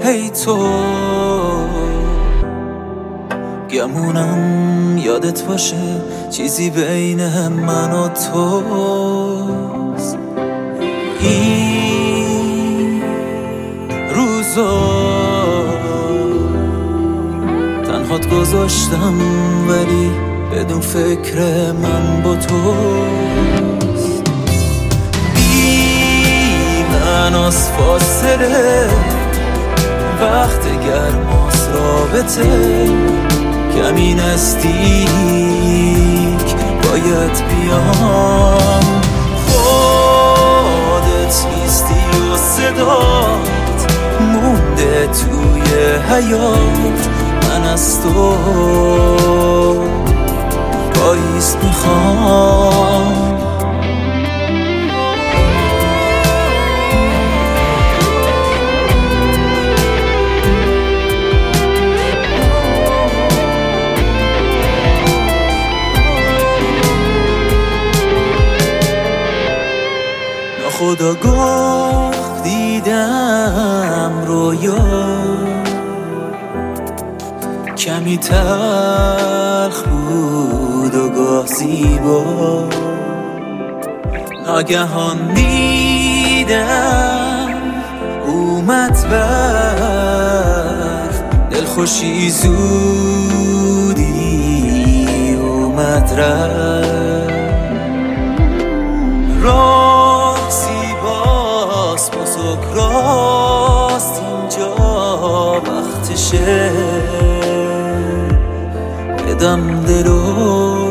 هی تو گمونم یادت باشه چیزی بین من و توست. این روزا تنهات گذاشتم ولی بدون فکر من با توست. بی من از فاصله وقت گرماست رابطه، کمی نزدیک باید بیام. خودت نیستی و صدات مونده توی حیات، من از تو پاییز میخوام. خداگاه دیدم رویا، کمی تلخ بود و گاه زیبا. ناگهان دیدم اومد برف، دلخوشی زودی اومد رفت. راست اینجا وقتشه بدم دلو،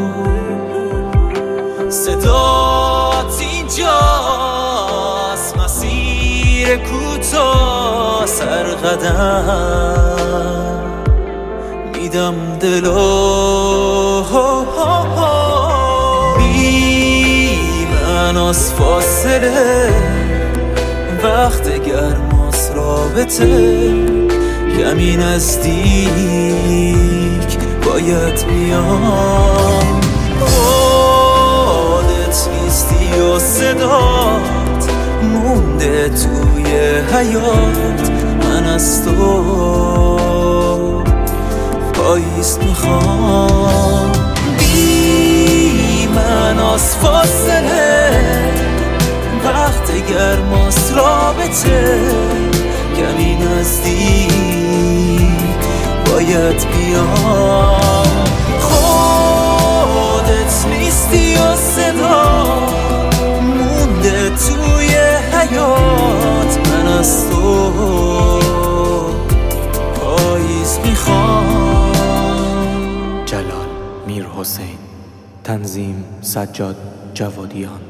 صدات اینجاست مسیر کوتاه، سرقدم میدم دلو. بی من از فاصله وقت گرماست رابطه، کمی نزدیک باید بیام. خودت نیستی و صدات مونده توی حیات، من از تو پاییز میخوام. بی من از فاصله وقت گرماست رابطه، کمی نزدیک باید بیام. خودت نیستی و صدا مونده توی حیات، من از تو پاییز میخوام. جلال میرحسین، تنظیم سجاد جوادیان.